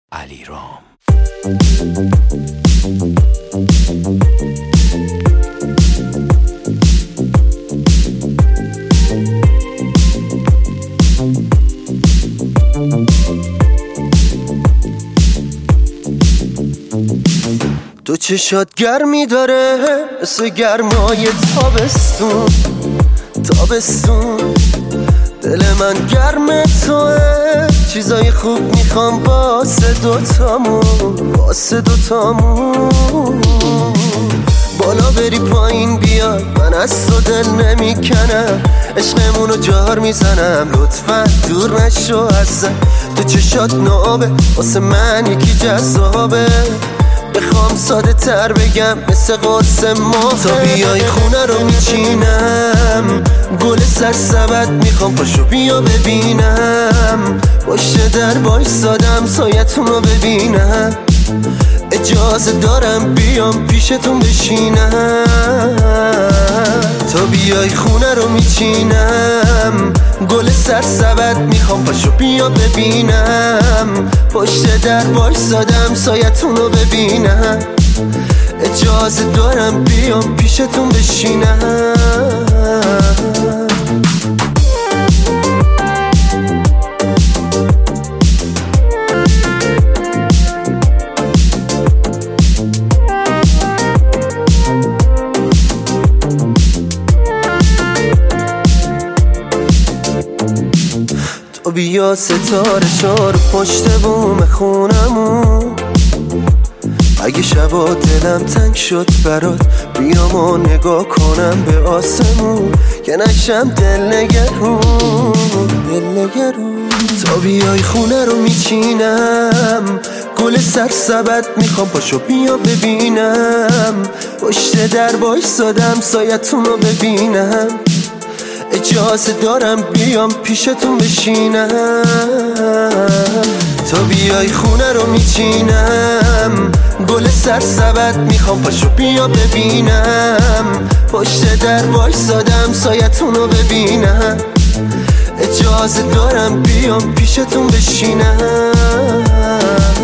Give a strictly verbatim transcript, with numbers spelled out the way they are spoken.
علیرام. تو چشات گرمی داره مثل گرمای تابستون تابستون دل من گرم توه، چیزای خوب میخوام واسه دوتامون واسه دوتامون. بالا بری پایین بیای من از تو دل نمیکنم، عشقمونو جار میزنم لطفا دور نشو ازم. تو چشات نابه واسه من یکی جذابه، بخوام ساده تر بگم مثل قرص ماه. تا بیای خونه رو میچینم گل سرسبد میخوام پاشو بیا ببینم، پشت در وایسادم سایتون رو ببینم. اجازه دارم بیام پیشتون بشینم. تا بیای خونه رو میچینم گل سرسبد میخوام پاشو بیا ببینم، پشت در وایسادم سایتون رو ببینم. اجازه دارم بیام پیشتون بشینم. تو بیا ستاره شار پشت بوم خونمون، اگه شبا دلم تنگ شد برات بیام و نگاه کنم به آسمون، که نشم دل نگرون دل نگرون. تا بیای خونه رو میچینم گل سرسبد میخوام پاشو بیا ببینم، پشت در وایسادم سایتون رو ببینم. اجازه دارم بیام پیشتون بشینم. تا بیای خونه رو میچینم گل سرسبد میخوام پاشو بیا ببینم، پشت در وایسادم سایتون رو ببینم. اجازه دارم بیام پیشتون بشینم.